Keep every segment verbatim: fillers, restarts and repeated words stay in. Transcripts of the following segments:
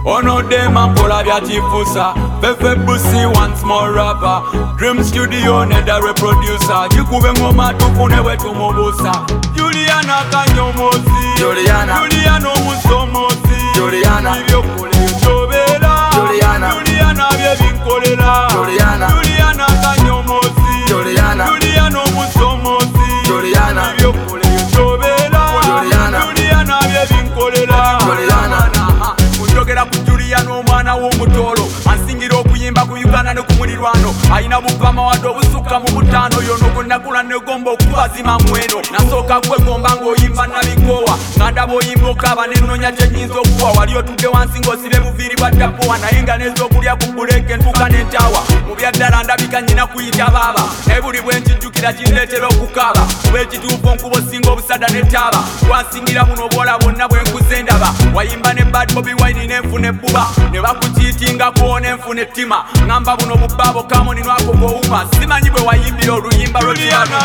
Ono dem and pull of your chifusa. Fefe Busi once more rapper. Dream Studio neda reproducer. Jikube ngoma tufune wetu mobusa. Juliana kanyomozi. Juliana. Juliana musomozi. Juliana. Ibyo kule yobela. Juliana. Juliana bye binkolela. Juliana. Juliana kanyomozi. Juliana. Juliana musomozi. Juliana. Ibyo kule yobela. Juliana. Juliana bye binkolela. Juliana. Njogera ku Juliana omwana w'omutolo ansingira okuyimba ku Uganda ne ku mulirwano ayina bupama wadde obusuka mu butaano yono gonakula negomba okubazima mweno nasooka kwegomba ng'oyimba nabikowa nga ndaba oyimba okaba nenonya kyenyinza okuwa wali otudde wansi ng'osibe buviiri bwa ddapowa naye nga n'ez'okulya ku buleke entuuka n'entaawa mu byaddala ndabika nnyina kuyita baaba naye buli bwe nkijjukira kindeetera okukaaba kuba ekituufu onkuba osinga obusada n'ettaaba lwansingira buno obwola bwonna bwe nkuze ndaba wayimba ne Bad Bobi Wine n'enfuna ebbuba ne bakukiitingako n'enfuna ettima ngamba buno bubbaabo kamoni nwako gowuma simanyi bwe wayimbira oluyimba Juliana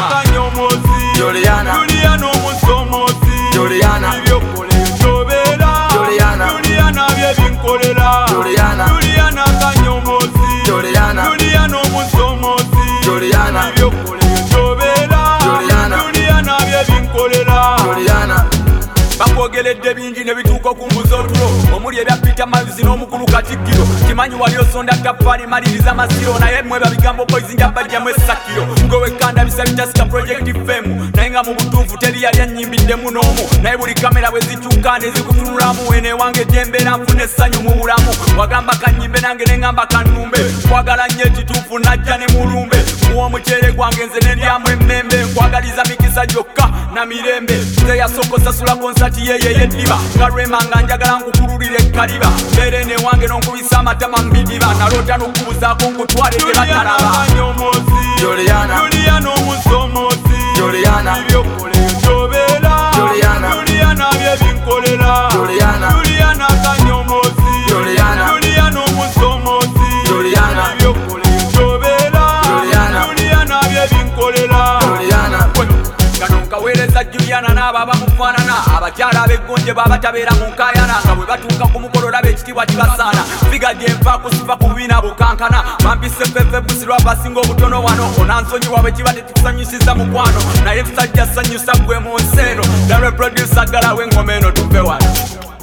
Juliana omusomozi Juliana ibyokola ebyobeera Juliana Juliana bye binkolela Juliana Juliana kanyomozi Juliana Juliana omusomozi Juliana ibyokola ebyobeera Juliana Juliana bye binkolela Juliana bakwogeredde bingi ne bituuka okumbuza otulo omuli ebya Peter Maluzi n'omukulu Katikkiro kimanyi wali osonda tapaali maliriza masiro naye mmwe babigambo boys nga bajjamu essakiro ngowekanda bisa bitasika project femu naye nga mu butuufu teri yali annyimbidemu n'omu naye buli kamera bwe zikyuka ne zikutunulamu ene wange gyembeera nfuna essanyu mu bulamu wagamba kanyimbe nange ne ngamba kannumbe nkwagala nnyo ekituufu najja ne mulumbe muwa omuceere gwange nze ne ndyamu emmembe nkwagaliza mikisa gyokka na mirembe nze yasooka osasula konsati yeye yeddiba nga lwema nga njagala nkukululira ekkaliba mbeere ne wange n'onkubisa amatama mbidiba naloota n'okubuzaako nkutwale teratalaba Juliana Juliana omusomozi Juliana ibyokola ebyobeera Juliana Juliana bye binkolela Juliana Juliana kanyomozi Juliana Juliana omusomozi Juliana ibyokola ebyobeera Juliana Juliana bye binkolela Juliana kano nkaweereza Juliana n'abo abamufaanana abakyala ab'eggonje baba tabeera mu nkaayana nga bwe batuuka ku mukolo olaba ekitiibwa kibasaana figa gye nva kusifa ku bibiina bukankana bampise Fefe Busi lwabasinga obutono wano onansonyiwa bwe kiba tetukusanyusiza mukwano naye musajja sanyusa gwe mu nsi eno dalwe producer galawo engoma eno tuve wano.